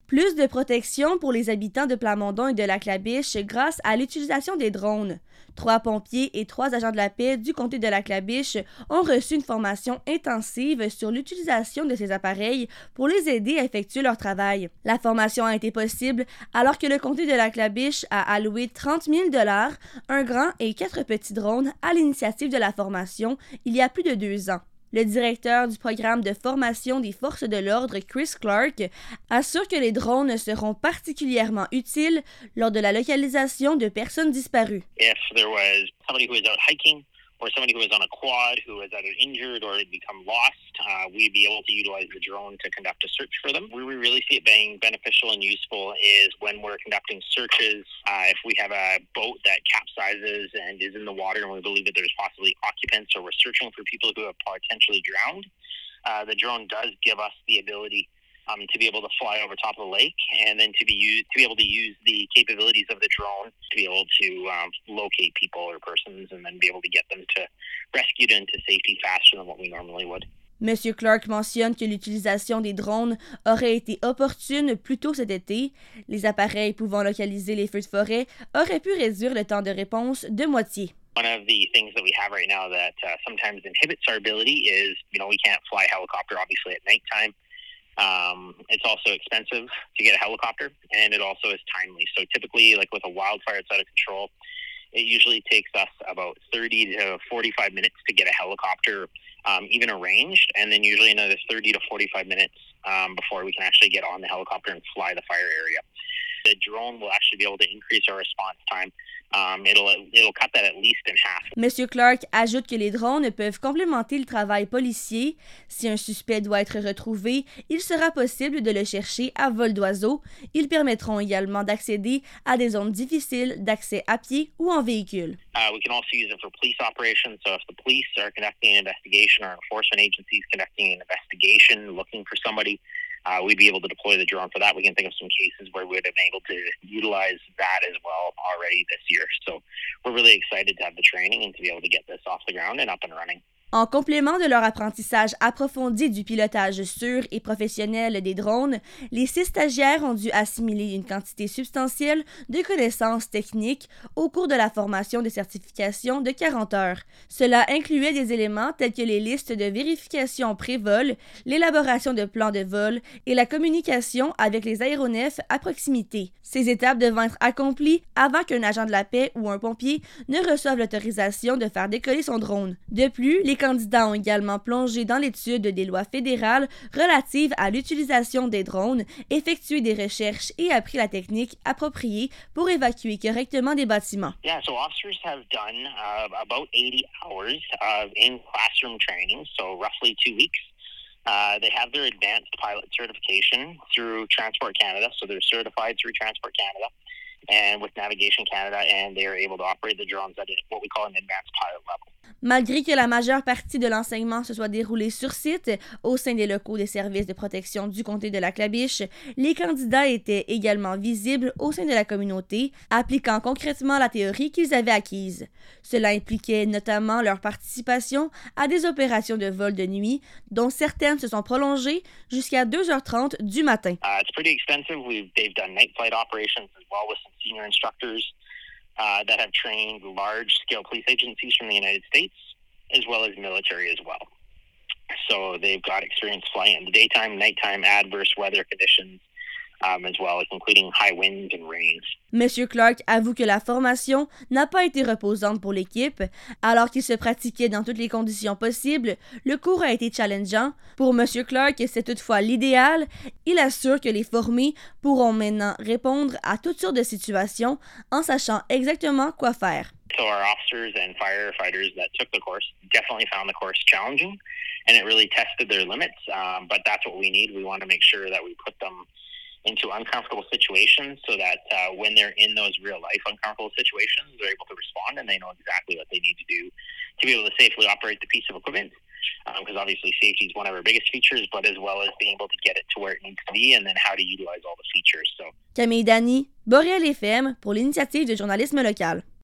Plus de protection pour les habitants de Plamondon et de Lac-La-Biche grâce à l'utilisation des drones. 3 pompiers et 3 agents de la paix du comté de Lac-La-Biche ont reçu une formation intensive sur l'utilisation de ces appareils pour les aider à effectuer leur travail. La formation a été possible alors que le comté de Lac-La-Biche a alloué 30 000 $, un grand et 4 petits drones à l'initiative de la formation il y a plus de 2 ans. Le directeur du programme de formation des forces de l'ordre, Chris Clark, assure que les drones seront particulièrement utiles lors de la localisation de personnes disparues. If there was somebody who was out hiking or somebody who was on a quad who was either injured or had become lost, we'd be able to utilize the drone to conduct a search for them. Where we really see it being beneficial and useful is when we're conducting searches. If we have a boat that capsizes and is in the water and we believe that there's possibly occupants or we're searching for people who have potentially drowned, the drone does give us the ability to be able to fly over top of the lake and then to be able to use the capabilities of the drone to be able to locate people or persons and then be able to get them to rescued into safety faster than what we normally would. Monsieur Clark mentionne que l'utilisation des drones aurait été opportune plus tôt cet été. Les appareils pouvant localiser les feux de forêt auraient pu réduire le temps de réponse de moitié. One of the things that we have right now that sometimes inhibits our ability is, we can't fly a helicopter obviously at nighttime. It's also expensive to get a helicopter, and it also is timely. So typically, like with a wildfire that's out of control, it usually takes us about 30 to 45 minutes to get a helicopter even arranged, and then usually another 30 to 45 minutes before we can actually get on the helicopter and fly the fire area. The drone will actually be able to increase our response time. It'll cut that at least in half. Monsieur Clark ajoute que les drones peuvent complémenter le travail policier. Si un suspect doit être retrouvé, il sera possible de le chercher à vol d'oiseau. Ils permettront également d'accéder à des zones difficiles d'accès à pied ou en véhicule. We can also use it for police operations. So if the police are conducting an investigation or enforcement agencies conducting an investigation, looking for somebody, we'd be able to deploy the drone for that. We can think of some cases where we would have been able to utilize that as well already this year. So we're really excited to have the training and to be able to get this off the ground and up and running. En complément de leur apprentissage approfondi du pilotage sûr et professionnel des drones, les 6 stagiaires ont dû assimiler une quantité substantielle de connaissances techniques au cours de la formation de certification de 40 heures. Cela incluait des éléments tels que les listes de vérification pré-vol, l'élaboration de plans de vol et la communication avec les aéronefs à proximité. Ces étapes devant être accomplies avant qu'un agent de la paix ou un pompier ne reçoive l'autorisation de faire décoller son drone. De plus, les candidats ont également plongé dans l'étude des lois fédérales relatives à l'utilisation des drones, effectué des recherches et appris la technique appropriée pour évacuer correctement des bâtiments. Yeah, so officers have done about 80 hours of in-classroom training, so roughly 2 weeks. They have their advanced pilot certification through Transport Canada, so they're certified through Transport Canada and with Navigation Canada, and they are able to operate the drones at what we call an advanced pilot level. Malgré que la majeure partie de l'enseignement se soit déroulée sur site, au sein des locaux des services de protection du comté de Lac-La-Biche, les candidats étaient également visibles au sein de la communauté, appliquant concrètement la théorie qu'ils avaient acquise. Cela impliquait notamment leur participation à des opérations de vol de nuit, dont certaines se sont prolongées jusqu'à 2h30 du matin. It's pretty extensive. They've done night flight operations as well with some senior instructors that have trained large-scale police agencies from the United States, as well as military as well. So they've got experience flying in the daytime, nighttime, adverse weather conditions, as well as including high winds and rains. Monsieur Clark avoue que la formation n'a pas été reposante pour l'équipe. Alors qu'il se pratiquait dans toutes les conditions possibles, le cours a été challengeant. Pour Monsieur Clark, c'est toutefois l'idéal. Il assure que les formés pourront maintenant répondre à toutes sortes de situations en sachant exactement quoi faire. So our officers and firefighters that took the course definitely found the course challenging, and it really tested their limits. But that's what we need. We want to make sure that we put them into uncomfortable situations so that when they're in those real-life uncomfortable situations, they're able to respond and they know exactly what they need to do to be able to safely operate the piece of equipment. Because obviously safety is one of our biggest features, but as well as being able to get it to where it needs to be and then how to utilize all the features. So. Camille Dany, Boréal FM pour l'Initiative de journalisme local.